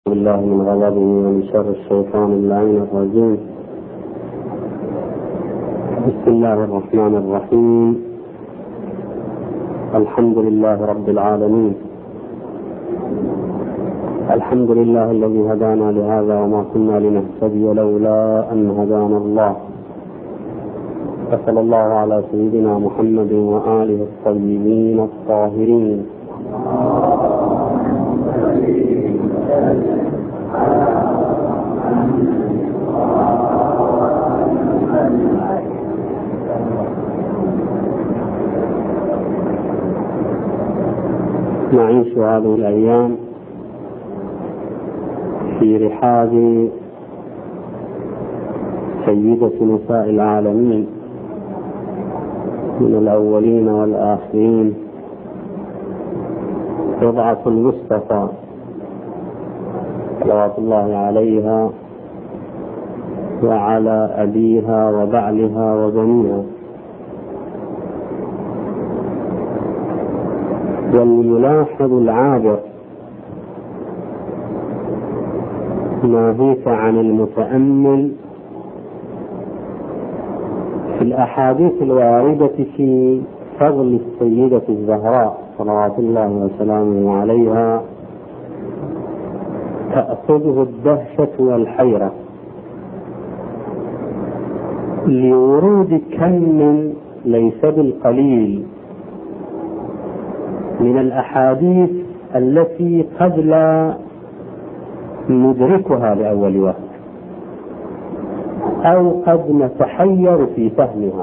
بالله من غضبه ومن شر الشيطان اللعين الرجيم. بسم الله الرحمن الرحيم. الحمد لله رب العالمين، الحمد لله الذي هدانا لهذا وما كنا لنهتدي لولا أن هدانا الله. وصلى الله على سيدنا محمد وآله الطيبين الطاهرين. نعيش هذه الأيام في رحاب سيدة نساء العالمين من الأولين والآخرين، رضعة المصطفى صلوات الله عليها وعلى أبيها وبعلها وبنيها. والملاحظ العابر ناهيك عن المتأمل في الأحاديث الواردة في فضل السيدة الزهراء صلوات الله وسلامه عليها تأخذه الدهشة والحيرة لورود كم ليس بالقليل من الأحاديث التي قد لا ندركها لأول وقت أو قد نتحير في فهمها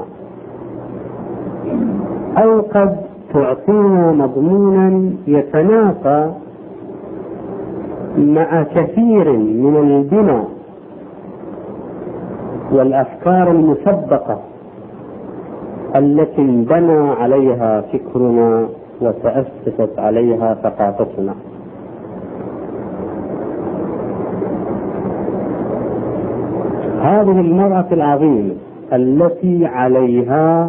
أو قد تعطينا مضمونا يتنافى مع كثير من البناء والأفكار المسبقة التي انبنى عليها فكرنا وتأسست عليها ثقافتنا. هذه المرأة العظيمة التي عليها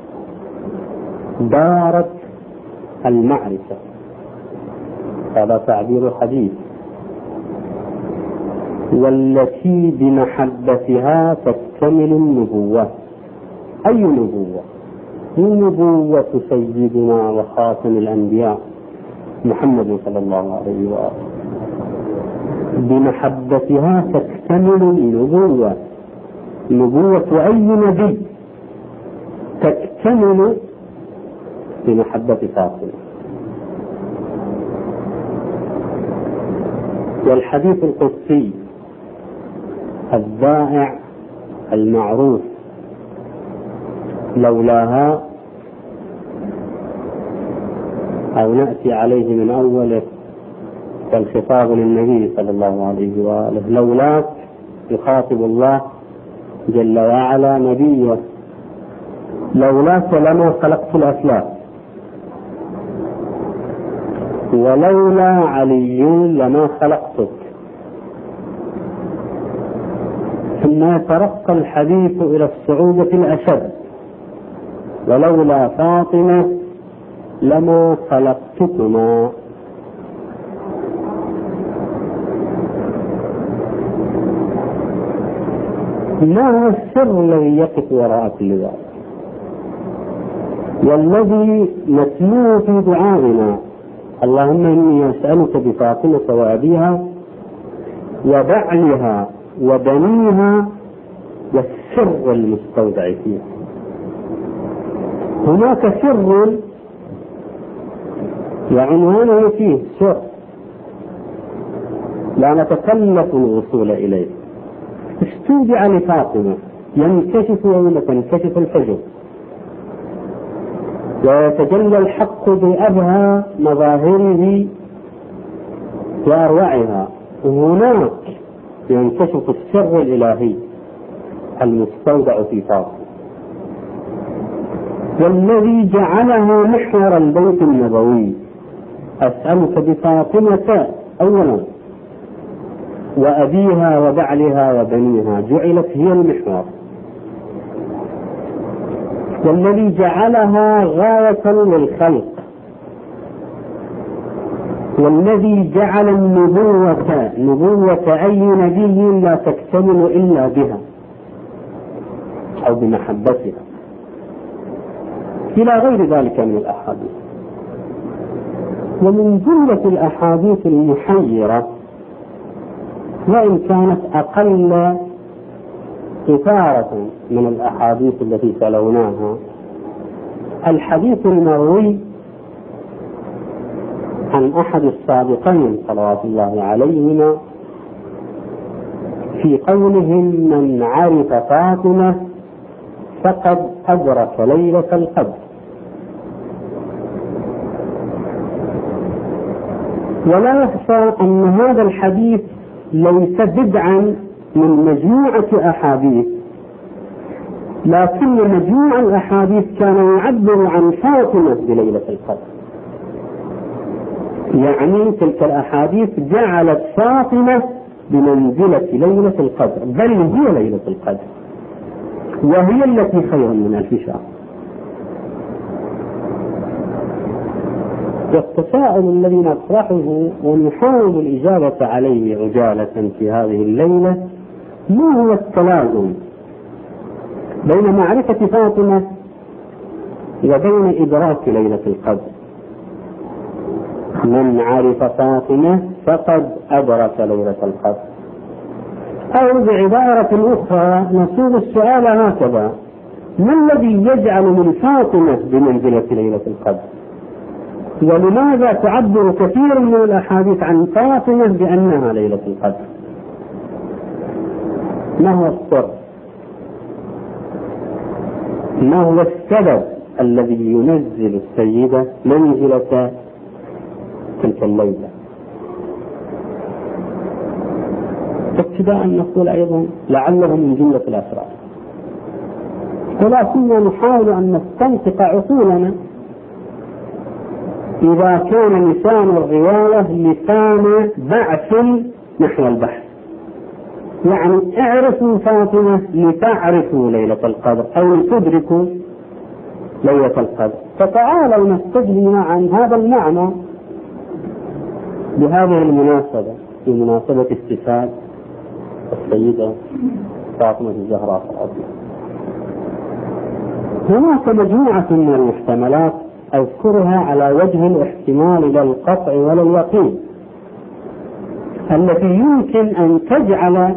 دارت المعرفة، هذا تعبير حديث، والتي بمحبتها تكتمل النبوة. أي نبوة؟ هي نبوة سيدنا وخاتم الأنبياء محمد صلى الله عليه وآله. بمحبتها تكتمل النبوة. نبوة أي نبي تكتمل بمحبة فاطمة. والحديث القدسي الذائع المعروف لولاها، أو نأتي عليه من أوله والخطاب للنبي صلى الله عليه وآله: لولاك، يخاطب الله جل وعلا نبيه، لولاك لما خلقت الأفلاك، ولولا علي لما خلقتك. ثم يترقى الحديث إلى الصعوبة الأشد: ولولا فاطمة لما خلقتكما. ما هو السر الذي يقف وراء كل ذلك، والذي نتلوه في دعائنا؟ اللهم إني أسألك بفاطمة وأبيها وبعلها وبنيها والسر المستودع فيها. هناك سر وعنوانه فيه سر لا نتكلف الوصول إليه. استودع لفاطمة ينكشف يوم تنكشف الحجب ويتجلى الحق بأبهى مظاهره وأروعها. هناك ينكشف السر الإلهي المستودع في فاطمة، والذي جعلها محور البيت النبوي. أسألك بفاطمة أولا وأبيها وبعلها وبنيها، جعلت هي المحور. والذي جعلها غاية للخلق والذي جعل نبوة أي نبي لا تكتمل إلا بها أو بمحبتها، إلى غير ذلك من الأحاديث. ومن جملة الأحاديث المحيرة وإن كانت أقل إثارة من الأحاديث التي تلوناها الحديث المروي عن أحد السابقين صلوات الله عليهما في قولهم: من عرف فاطمة فقد أدرك ليلة القدر. ولا يخفى أن هذا الحديث ليس بدعا من مجموعة أحاديث، لكن مجموع الأحاديث كان يعبر عن فاطمة بليلة القدر، يعني تلك الأحاديث جعلت فاطمة بمنزلة ليلة القدر، بل هي ليلة القدر وهي التي خير من 1000 شهر. والتساؤل الذي نطرحه ونحاول الإجابة عليه عجالة في هذه الليلة: ما هو التلازم بين معرفة فاطمة وبين إدراك ليلة القدر؟ من عرف فاطمة فقد أدرك ليلة القدر. أو بعبارة أخرى نصوغ السؤال هكذا: ما الذي يجعل من فاطمة بمنزلة ليلة القدر؟ ولماذا تعبر كثير من الأحاديث عن فاطمة بأنها ليلة القدر؟ ما هو السر؟ ما هو السبب الذي ينزل السيدة منزلة تلك الليلة؟ ابتداء نقول أيضا لعله من جملة الأسرار، ولكننا نحاول أن نستنطق عقولنا إذا كان لسان الرواية لسان بعث نحو البحث، يعني اعرفوا فاطمة لتعرفوا ليلة القدر أو لتدركوا ليلة القدر. فتعالوا نستجلي معا هذا المعنى بهذه المناسبة، في مناسبة استشهاد السيدة فاطمة الزهراء صلوات الله. هناك مجموعة من المحتملات أذكرها على وجه الاحتمال لا القطع ولا اليقين، التي يمكن أن تجعل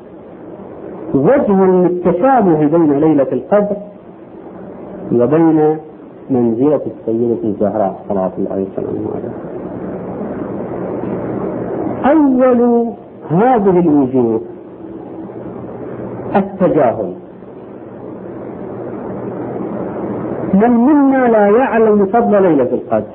وجها للتشابه بين ليلة القدر وبين منزلة السيدة الزهراء صلوات الله وسلامه عليها. أول هذه الوجوه التجاهل. من منا لا يعلم فضل ليلة القدر؟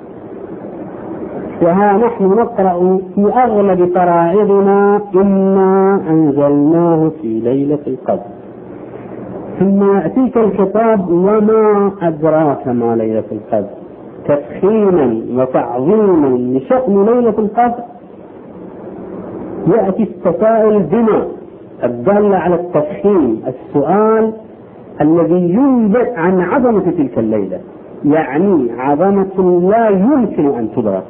وها نحن نقرأ في أغلب فرائضنا: إنا أنزلناه في ليلة القدر، ثم يأتيك الخطاب: وما أدراك ما ليلة القدر، تفخيما وتعظيما لشأن ليلة القدر. يأتي التساؤل بما الدالة على التفخيم، السؤال الذي ينبئ عن عظمة تلك الليلة، يعني عظمة لا يمكن أن تدرك.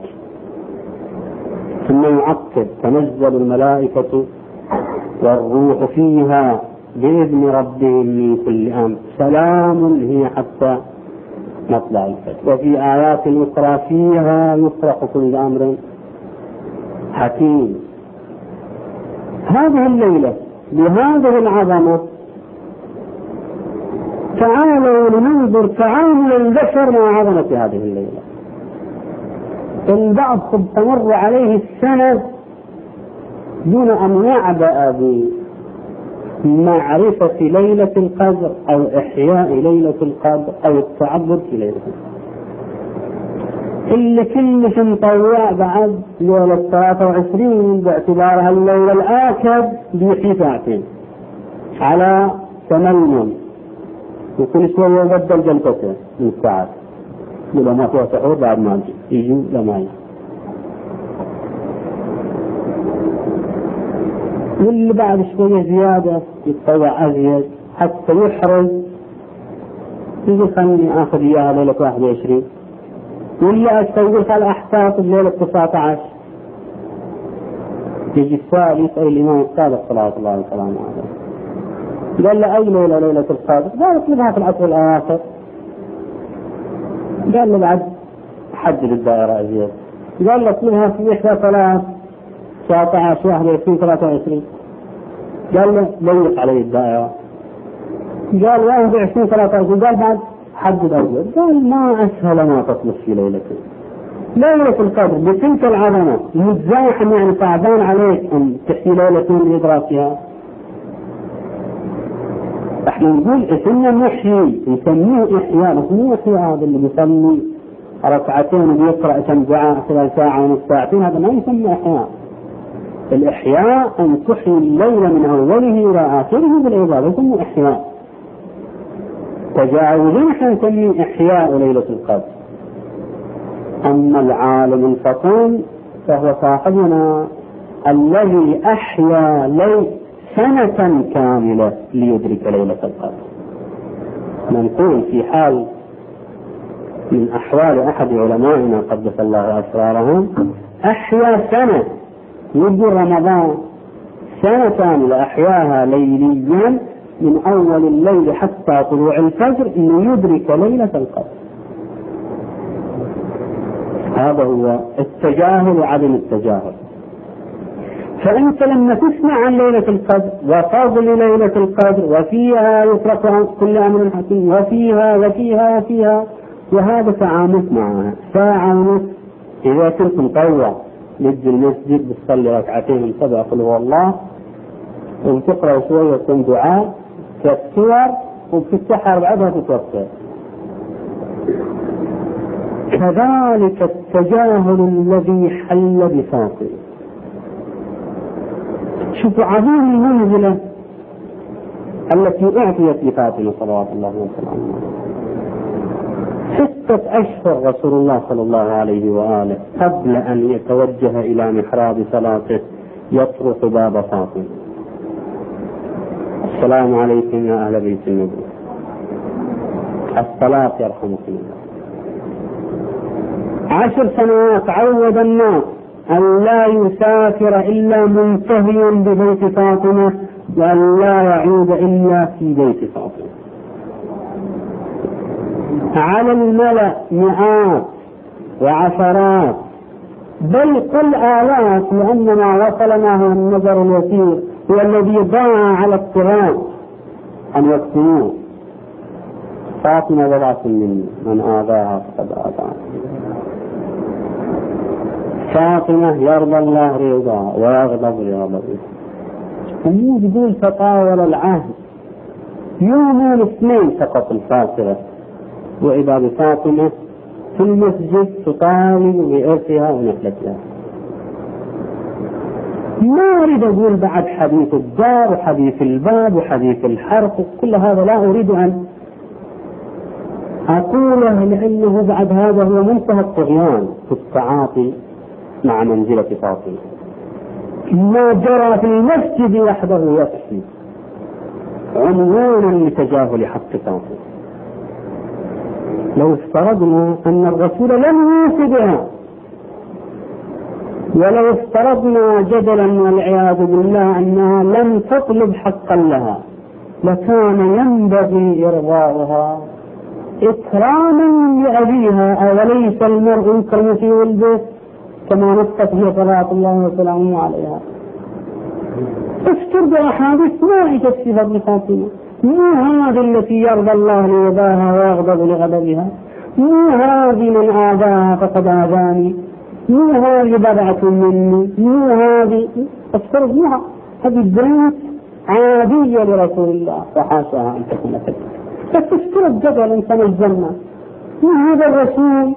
ثم يعقب: تنزل الملائكة والروح فيها بإذن ربهم من كل أمر سلام هي حتى مطلع الفجر. وفي آيات أخرى: فيها يفرح كل أمر حكيم. هذه الليلة بهذه العظمة تعالوا لننظر تعامل البشر مع عظمة هذه الليلة. البعض قد تمر عليه السنة دون أن يعبأ بمعرفة ليلة القدر أو إحياء ليلة القدر أو التعبد في ليلة القدر. اللي كلش مطوع بعد ليلة 23 باعتبارها الليلة الآكد بيحيي ساعتين على تململ، وكل شوية يبدل جلسته من ساعات، ولا ما فيها سحور بعد ما يجي لما يجي. واللي بعد شوية زيادة يتطوع أزيد حتى يحرز، يجي خلني آخذ إياها ليلة 21 ولا أستيقظ على أحساس الليلة 19. يجي السائل يسأل الإمام الصادق صلى الله عليه وسلم قال له أي ليلة ليلة القدر؟ قال اطلبها في العشر الأواخر. قال له بعد حدد الدائرة أزيد. قال له اطلبها في 11 19 21 23. قال له ضيق علي الدائرة. قال 21 23. قال بعد حدد أزيد. قال ما أسهل ما تطلب في ليلته. ليلة القدر بتلك العظمة متزاحم، يعني صعبان عليك أن تحيي ليلة لإدراكها. احنا نقول اسمنا نحيي، نسميه إحياء، بس مو إحياء هذا اللي بيصلي ركعتين وبيقرأ كم دعاء خلال ساعة ونص ساعتين، هذا ما يسمى إحياء. الإحياء أن تحيي الليل من أوله إلى آخره بالعبادة، يسمى إحياء. تجاوزا احنا نسميه إحياء ليلة القدر. أما العالم الفطن فهو صاحبنا الذي أحيا سنة كاملة ليدرك ليلة القدر. نقول في حال من أحوال أحد علمائنا قدس الله أسرارهم أحيا سنة، يجي رمضان سنة كاملة أحياها ليليا من أول الليل حتى طلوع الفجر إنه يدرك ليلة القدر. هذا هو التجاهل وعدم التجاهل. فأنت لما تسمع عن ليلة القدر وفضل ليلة القدر وفيها يفرق كل أمر حكيم وفيها وفيها وفيها، وهذا تعاملت معها ساعة ونص. إذا كنت مطوع نجي المسجد بتصلي ركعتين من 7 قل هو الله وبتقرأ شوية من دعاء كالسور وبتتسحر بعدها تتوكل. كذلك التجاهل الذي حل بفاطمة. شوفوا عظيم المنزلة التي أعطيت لفاطمة صلوات الله وسلامه. 6 أشهر رسول الله صلى الله عليه وآله قبل أن يتوجه إلى محراب صلاته يطرق باب فاطمة: السلام عليكم يا أهل بيت النبي، الصلاة يرحمكم الله. 10 سنوات عود الناس أن لا يسافر إلا منتهيا ببيت فاطمة وأن لا يعود إلا في بيت فاطمة. على الملأ مئات وعشرات بل قل آلاف، لأن ما وصلنا هو النظر اليسير هو الذي ضاع على الطغاة أن يكتموه. فاطمة بضعة مني من آذاها فقد آذاها. فاطمة يرضى الله رضا ويغضب لغضبه. ومو بدون تطاول العهد، يوم الاثنين فقط الفاصلة، وإذا بفاطمة في المسجد تطالب بإرثها ونحلتها. ما أريد أقول بعد حديث الدار وحديث الباب وحديث الحرق، كل هذا لا أريد أن أقوله، لأنه بعد هذا هو منتهى الطغيان في التعاطي مع منزلة فاطمة. ما جرى في المسجد وحده يكفي عنوانا لتجاهل حق فاطمة. لو افترضنا أن الرسول لم يوصي بها، ولو افترضنا جدلا والعياذ بالله أنها لم تطلب حقا لها، لكان ينبغي إرضاؤها إكراما لأبيها. أوليس المرء يكرم في ولده كما نصت فيه صلاة الله وسلامه عليها؟ افترض أحاديث ما اجت في فضل فاطمة. مو هذه التي يرضى الله لرضاها ويغضب لغضبها، مو هذه من آذاها فقد آذاني، مو هذه بضعة مني، مو هذه. افترض معها هذه البنات عادية لرسول الله وحاشاها أن تكون كذلك. فتفترض جدل إنسان الجنة وهذا الرسول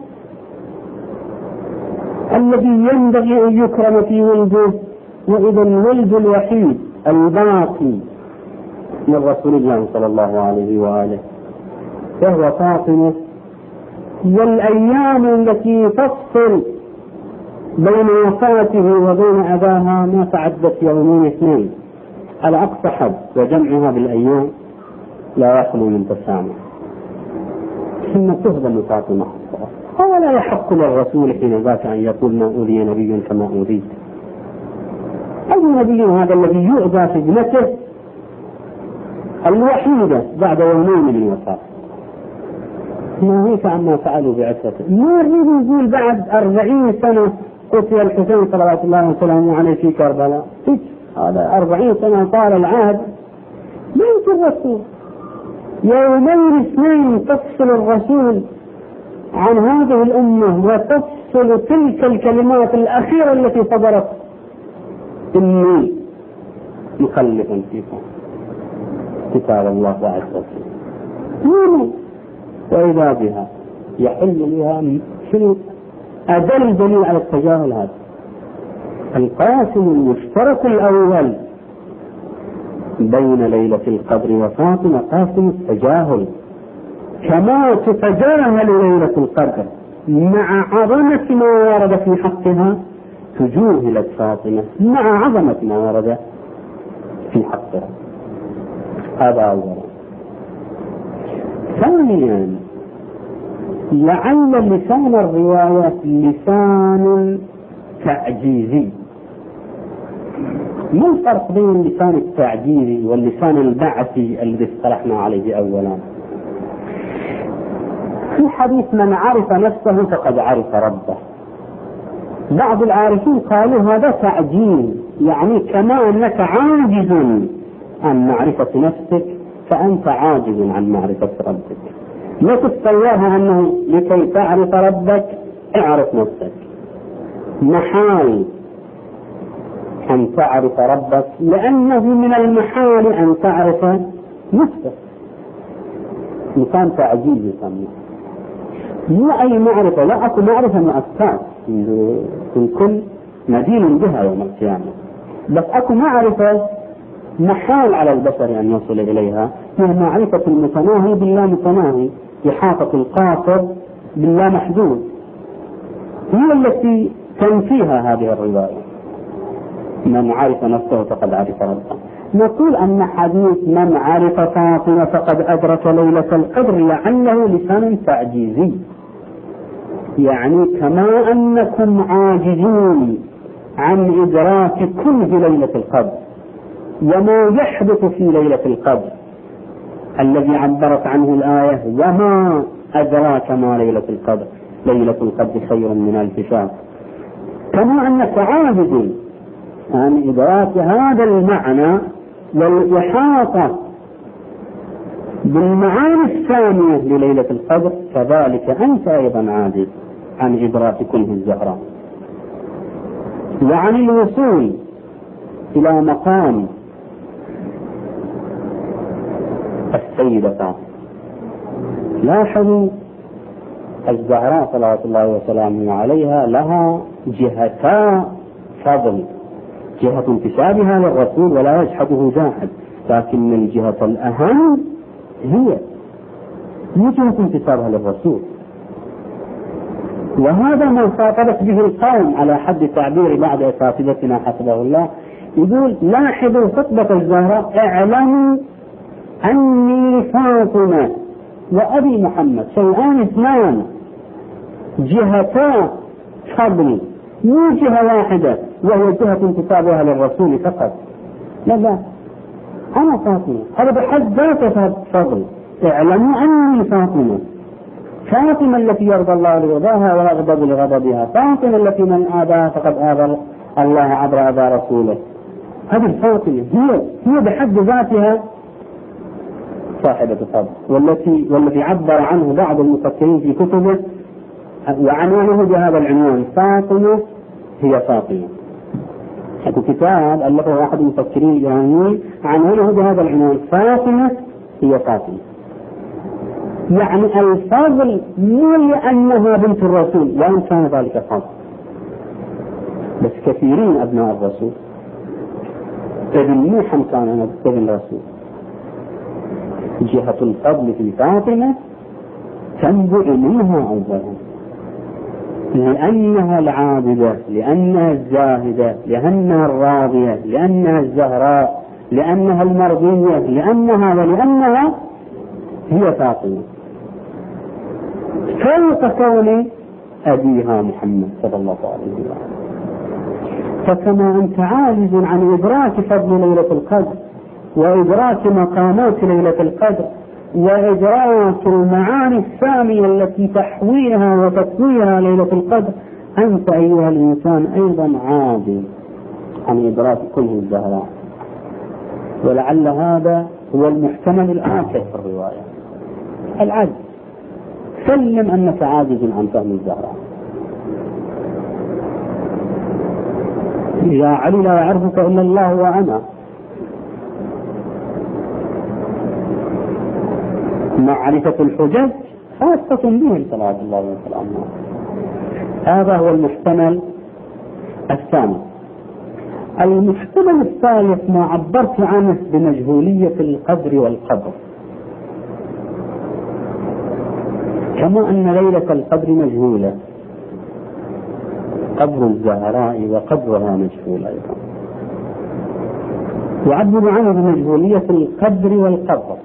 الذي ينبغي أن يكرم في ولده، وإذا الولد الوحيد الباقي من رسول الله صلى الله عليه وآله فهو فاطمة. والأيام التي تفصل بين وفاته وبين أباها ما تعدت يومين 2 على أقصى حد، وجمعها بالأيام لا يخلو من تسامح. ثم تهضم فاطمة ولا يحق للرسول حين ذاك أن يقول ما أوذي نبي كما أوذيت. أي نبي هذا الذي يؤذى في ابنته الوحيدة بعد يومين من الوفاة؟ ناهيك عما فعلوا بعثته. ما يريد يقول بعد 40 سنة قتل الحسين صلوات الله وسلامه عليه في كربلاء. هذا 40 سنة طال العهد. بيت الرسول يومين اثنين تفصل الرسول عن هذه الأمة وتفصل تلك الكلمات الأخيرة التي صدرت: إني مخلف فيكم كتاب الله عز وجل. وإذا بها يحل بها شنو أدل دليل على التجاهل هذا. القاسم المشترك الأول بين ليلة القدر وفاطمة قاسم التجاهل، كما تتجاهل ليلة القدر مع عظمة ما ورد في حقها تجوهلت فاطمة مع عظمة ما ورد في حقها. هذا أولا. ثانيا، لعل لسان الرواية لسان تعجيزي. ما الفرق بين اللسان التعجيزي واللسان البعثي الذي اصطلحنا عليه أولا؟ في حديث من عرف نفسه فقد عرف ربه، بعض العارفين قالوا هذا تعجيز، يعني كما أنك عاجز عن معرفة نفسك فأنت عاجز عن معرفة ربك. لا تتصورها أنه لكي تعرف ربك اعرف نفسك، محال أن تعرف ربك لأنه من المحال أن تعرف نفسك. لسان تعجيز يسمى. مو أي معرفة، لا أكو معرفة مؤسسات الكل مدين بها يوم القيامة، بس أكو معرفة محال على البشر أن يصل إليها، هي معرفة المتناهي بالله متناهي، إحاطة القاصر بالله محدود، هي التي تنفيها هذه الرواية: من عرف نفسه فقد عرف ربه. نقول أن حديث من عرف فاطمة فقد أدرك ليلة القدر لعله لسان تعجيزي، يعني كما أنكم عاجزون عن إدراك كنز ليلة القدر وما يحدث في ليلة القدر الذي عبرت عنه الآية: وما أدراك ما ليلة القدر، ليلة القدر خير من 1000 شهر، كما أنك عاجز عن إدراك هذا المعنى والإحاطة بالمعاني الثانية لليلة القدر، كذلك أنت أيضا عاجز عن إدراك كنه الزهراء وعن الوصول إلى مقام السيدة فاطمة. لاحظوا الزهراء صلوات الله وسلامه عليها لها جهتا فضل: جهة انتسابها للرسول ولا يجحده جاحد، لكن الجهة الأهم هي جهة انتسابها للرسول. وهذا ما خاطبت به القوم على حد تعبير بعض أساتذتنا حفظه الله، يقول: لاحظوا خطبة الزهراء: اعلموا أني فاطمة وأبي محمد شيئان اثنان، جهتا فضل، مو جهة واحدة وهي جهة انتسابها للرسول فقط. لا، أنا فاطمة، هذا بحد ذاته فضل. اعلموا أني فاطمة، فاطمة التي يرضى الله لرضاها ويغضب لغضبها، فاطمة التي من آذاها فقد آذى الله عبر آذى رسوله. هذه الفاطمة هي بحد ذاتها صاحبة فضل، والذي عبر عنه بعض المفكرين في كتبه وعنوانه بهذا العنوان: فاطمة هي فاطمة. هذا كتاب ألفه أحد المفكرين الإيرانيين عنوانه بهذا العنوان: فاطمة هي فاطمة. يعني الفضل مو لأنها بنت الرسول، وإن كان ذلك فضل، بس كثيرين أبناء الرسول ابن نوح كان ابن الرسول. جهة الفضل في فاطمة تنبع منها أولا، لأنها العابدة، لأنها الزاهدة، لأنها الراضية، لأنها الزهراء، لأنها المرضية، لأنها هي فاطمة. فوق كون أبيها محمد صلى الله عليه وسلم. فكما أنت عاجز عن إدراك فضل ليلة القدر وإدراك مقامات ليلة القدر وإدراك المعاني السامية التي تحويها وتكويها ليلة القدر، أنت أيها الإنسان أيضا عاجز عن إدراك كنه الزهراء. ولعل هذا هو المحتمل الآخر في الرواية، العجز. سلم أنك عاجز عن فهم الزهراء. يا علي لا يعرفك إلا الله وأنا. معرفة الحجج خاصة به صلوات الله وسلامه. هذا هو المحتمل الثاني. المحتمل الثالث ما عبرت عنه بمجهولية القدر والقدر. كما أن ليلة القدر مجهولة، قدر الزهراء وقدرها مجهول أيضا. يعبر عنه بمجهولية القدر والقدر.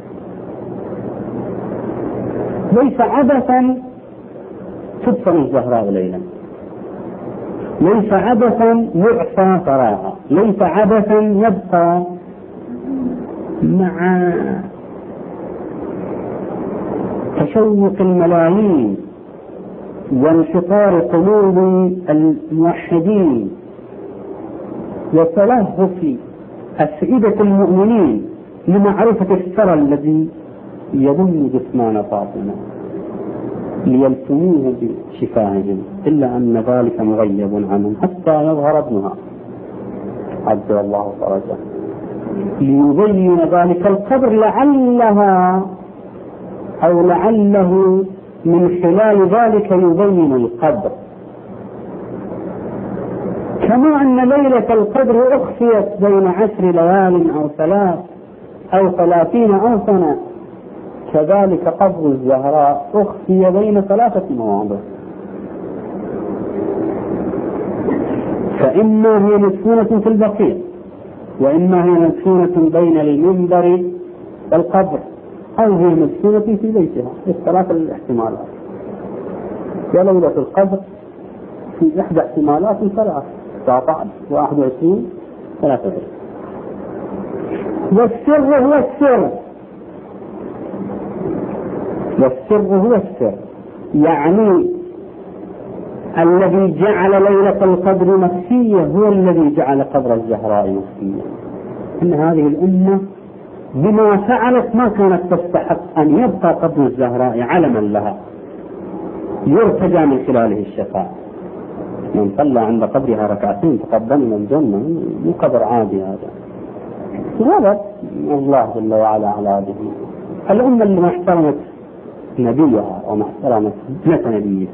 ليس عبثا تدفن الزهراء ليلا، ليس عبثا يعصى فراغا، ليس عبثا يبقى مع تشوق الملايين وانشطار قلوب الموحدين وتلهف أفئدة المؤمنين لمعرفة الثرى الذي يضم جسمان فاطمة ليلتموه بشفاههم، إلا أن ذلك مغيب عنهم حتى يظهر ابنها عز الله فرجه ليبين ذلك القدر، لعلها أو لعله من خلال ذلك يبين القدر. كما أن ليلة القدر أخفيت بين 10 ليال أو 3 أو 30 أو سنة، كذلك قدر الزهراء أخفي بين 3 مواضع. فإما هي مدفونة في البقيع، وإما هي مدفونة بين المنبر والقبر، أو هي مدفونة في بيتها. الثلاث الاحتمالات. وليلة القدر في إحدى احتمالات 3 19 21 23. والسر هو السر، والسر هو السر، يعني الذي جعل ليلة القدر مخفية هو الذي جعل قدر الزهراء مخفية. إن هذه الأمة بما فعلت ما كانت تستحق أن يبقى قدر الزهراء علما لها يرتجى من خلاله الشفاعة. من صلى عند قبرها 2 تقبل من الجنة، مو قدر عادي هذا. غضب الله جل وعلا على هذه الأمة اللي ما احترمت نبيها وما احترمت ابنة نبيه.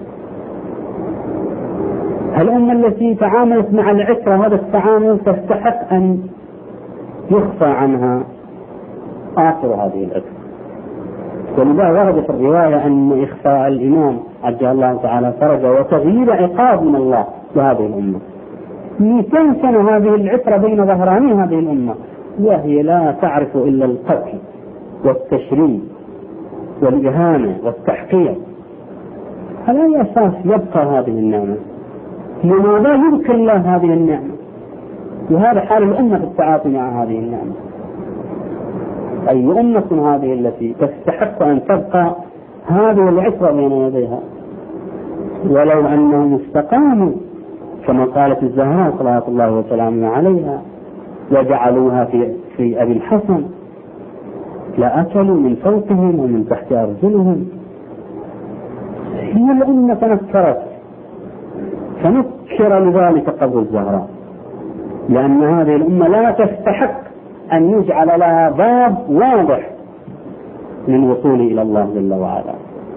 الأمة التي تعاملت مع العترة هذا التعامل تستحق أن يخفى عنها آخر هذه العترة. ولذا ورد في الرواية أن إخفاء الإمام عجل الله تعالى فرجه وتغيير عقاب من الله لهذه الأمة. 200 سنة هذه العترة بين ظهراني هذه الأمة، وهي لا تعرف إلا القتل والتشريد والإهانة والتحقير. على أي أساس يبقى هذه النعمة؟ لماذا يمكن الله هذه النعمة؟ وهذا حال الأمة في التعاطي مع هذه النعمة. أي أمة هذه التي تستحق أن تبقى هذه العترة بين يديها؟ ولو أنهم استقاموا كما قالت الزهراء صلوات الله وسلامه عليها وجعلوها في أبي الحسن لأكلوا من فوقهم ومن تحت أرجلهم. هي الأمة تنكرت فنكر لذلك قبر الزهراء، لأن هذه الأمة لا تستحق أن يجعل لها باب واضح للوصول إلى الله جل وعلا.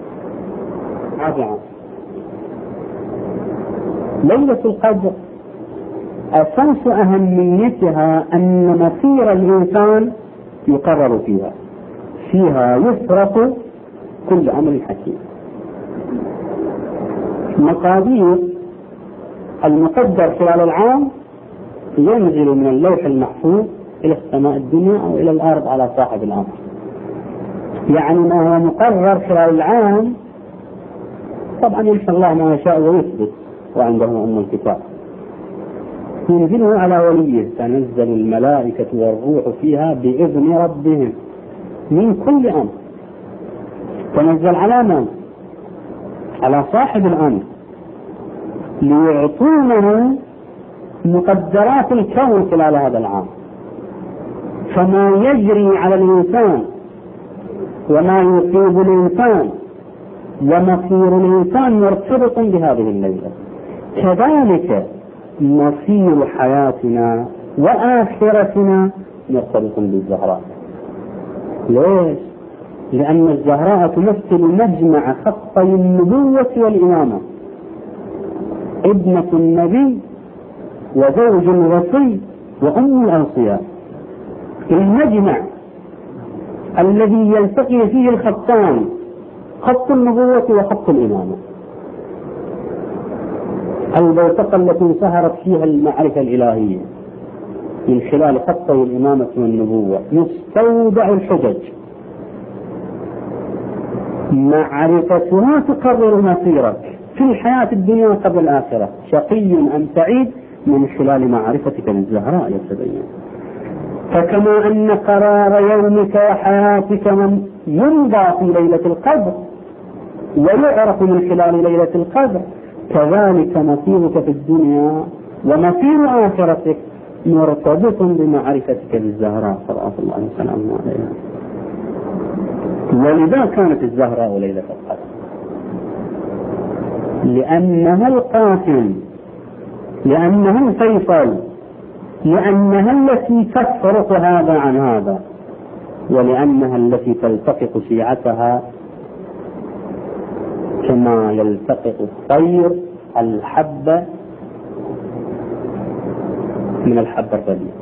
ليلة القدر أساس أهميتها أن مصير الإنسان يقرر فيها يفرق كل عمل حكيم. مقادير المقدر خلال العام ينزل من اللوح المحفوظ إلى السماء الدنيا أو إلى الأرض على صاحب الأمر. يعني ما هو مقرر خلال العام طبعا يمحي الله ما يشاء ويثبت وعنده أم الكتاب. ينزله على وليه، تنزل الملائكة والروح فيها بإذن ربهم من كل أمر. تنزل على من؟ على صاحب الأمر، ليعطونه مقدرات الكون خلال هذا العام. فما يجري على الإنسان وما يصيب الإنسان ومصير الإنسان مرتبط بهذه الليلة. كذلك مصير حياتنا وآخرتنا مرتبط بالزهراء. ليش؟ لأن الزهراء تمثل مجمع خطي النبوة والإمامة، ابنة النبي وزوج الوصي وأم الأوصياء، المجمع الذي يلتقي فيه الخطان، خط النبوة وخط الإمامة، البوتقة التي سهرت فيها المعرفة الإلهية من خلال خطي الإمامة والنبوة. مستودع الحجج، معرفتها تقرر مصيرك في الحياة الدنيا قبل الآخرة، شقي أم سعيد، من خلال معرفتك للزهراء يتبين. فكما أن قرار يومك وحياتك من يمضى في ليلة القدر ويعرف من خلال ليلة القدر، كذلك مصيرك في الدنيا ومصير آخرتك مرتبط بمعرفتك للزهراء صلوات الله وسلامه عليها. ولذا كانت الزهراء ليلة القدر، لأنها القاسم، لأنها الفيصل، لأنها التي تفرق هذا عن هذا، ولأنها التي تلتقط شيعتها كما يلتقط الطير الحبة من الحبة الرديئة.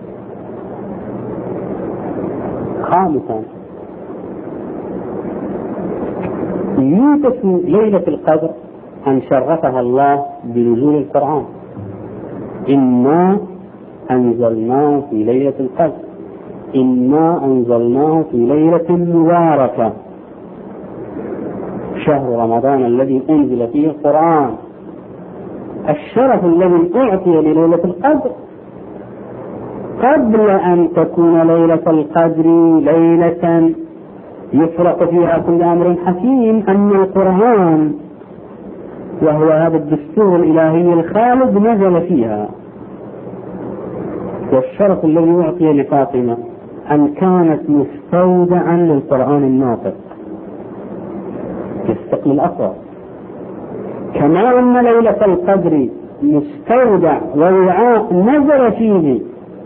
خامسا، ميزة ليلة القدر أن شرفها الله بنزول القرآن. إنا أنزلناه في ليلة القدر، إنا أنزلناه في ليلة مباركة، شهر رمضان الذي أنزل فيه القرآن. الشرف الذي أعطي لليلة القدر قبل أن تكون ليلة القدر ليلة يفرق فيها كل أمر حكيم، أن القرآن وهو هذا الدستور الإلهي الخالد نزل فيها. والشرف الذي أعطي لفاطمة أن كانت مستودعا للقرآن الناطق يستقل الأثر، كما أن ليلة القدر مستودع ووعاء نزل فيه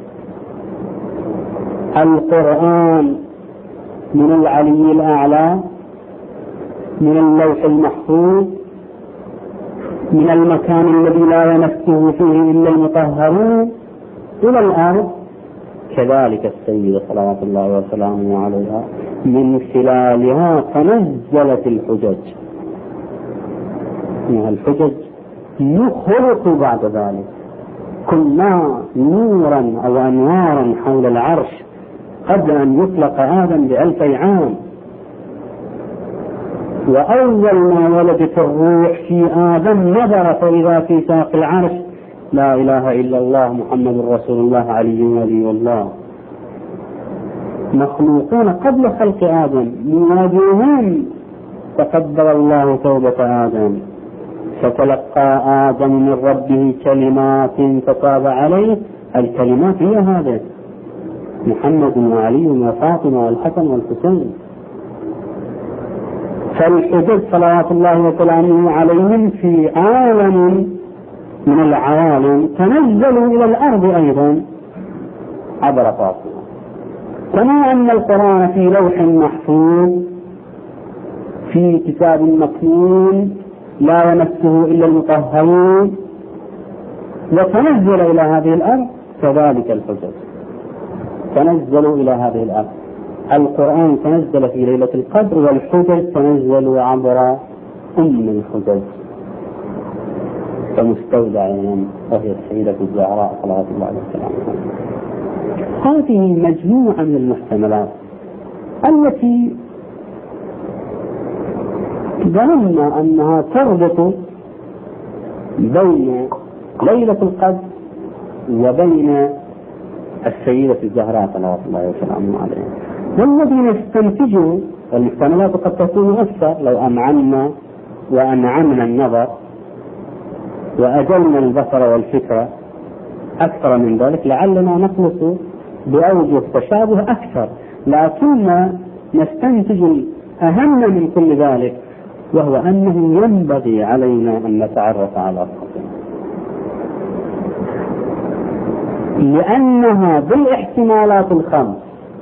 القرآن من العلي الأعلى، من اللوح المحفوظ، من المكان الذي لا يمسه فيه إلا المطهرون إلى الأرض. كذلك السيدة صلوات الله وسلامه عليها من خلالها تنزلت الحجج. الحجج يخلق بعد ذلك كنا نورا أو أنوارا حول العرش قبل أن يطلق آدم ب1000 عام. وأول ما ولدت الروح في آدم نظر فإذا في ساق العرش لا إله إلا الله محمد رسول الله علي ولي الله. مخلوقون قبل خلق آدم مواجهون، تقبل الله توبة آدم، فتلقى آدم من ربه كلمات فتاب عليه. الكلمات هي هذه محمد وعلي وفاطمة والحسن والحسين. فالحجج صلوات الله وسلامه عليهم في عالم من العوالم تنزلوا إلى الأرض أيضا عبر فاطمة. كما أن القرآن في لوح محفوظ في كتاب مكنون لا يمسه إلا المطهرون وتنزل إلى هذه الأرض، كذلك الحجج تنزلوا إلى هذه الأرض. القرآن تنزل في ليلة القدر، والحجج تنزل عبر أم الحجج كمستودعين وهي السيدة الزهراء صلوات الله وسلامه. هذه مجموعة من المحتملات التي ظننا أنها تربط بين ليلة القدر وبين السيدة الزهراء صلوات الله وسلامه عليها. والذين استنتجوا، والمحتملات قد تكون أكثر لو أمعنا وأنعمنا النظر وأجلنا البصر والفكرة أكثر من ذلك، لعلنا نخلص بأوجه تشابه أكثر، لكن نستنتج الأهم من كل ذلك، وهو أنه ينبغي علينا أن نتعرف على فاطمة، لأنها بالاحتمالات الخمس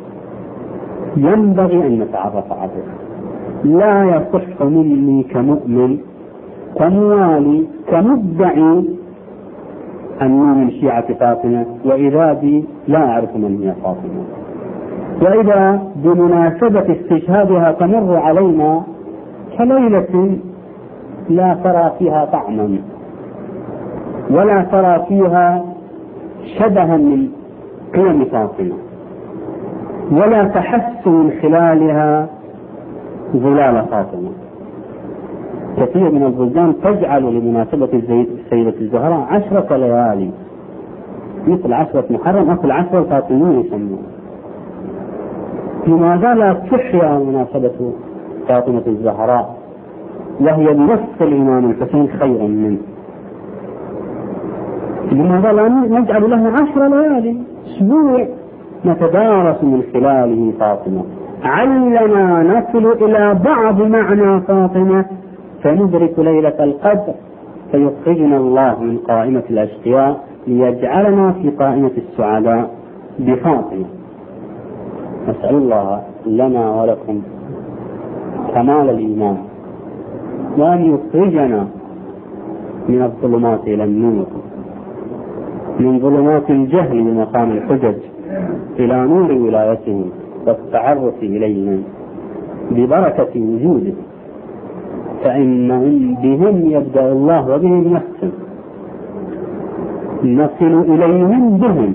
ينبغي أن نتعرف عليها. لا يصح مني كمؤمن كموالي كمدعي أني من شيعة فاطمة وإذا بي لا أعرف من هي فاطمة، وإذا بمناسبة استشهادها تمر علينا كليلة لا ترى فيها طعما ولا ترى فيها شبها من قيم فاطمة، ولا تحس من خلالها ظلال فاطمة. كثير من البلدان تجعل لمناسبة السيدة الزهراء 10 ليالي، مثل 10 محرم أو 10 فاطمية يسمون. لماذا لا تحيا مناسبة فاطمة الزهراء وهي بنفس الإمام الحسين خيرا منه؟ لماذا لا نجعل له 10 ليالي أسبوع نتدارس من خلاله فاطمة؟ علنا نصل إلى بعض معنى فاطمة فندرك ليلة القدر، فيخرجنا الله من قائمة الأشقياء ليجعلنا في قائمة السعداء بفاطمة. نسأل الله لنا ولكم كمال الإيمان، وأن يخرجنا من الظلمات إلى النور، من ظلمات الجهل بمقام الحجج إلى نور ولايته والتعرف إليهم ببركة وجوده، فإنهم بهم يبدأ الله وبهم يختم، نصل إليهم بهم،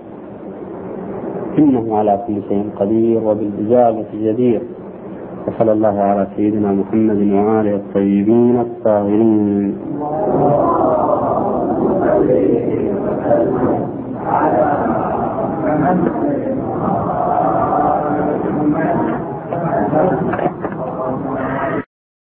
إنه على كل شيء قدير وبالإجابة جدير. وصلى الله على سيدنا محمد وآله الطيبين الطاهرين.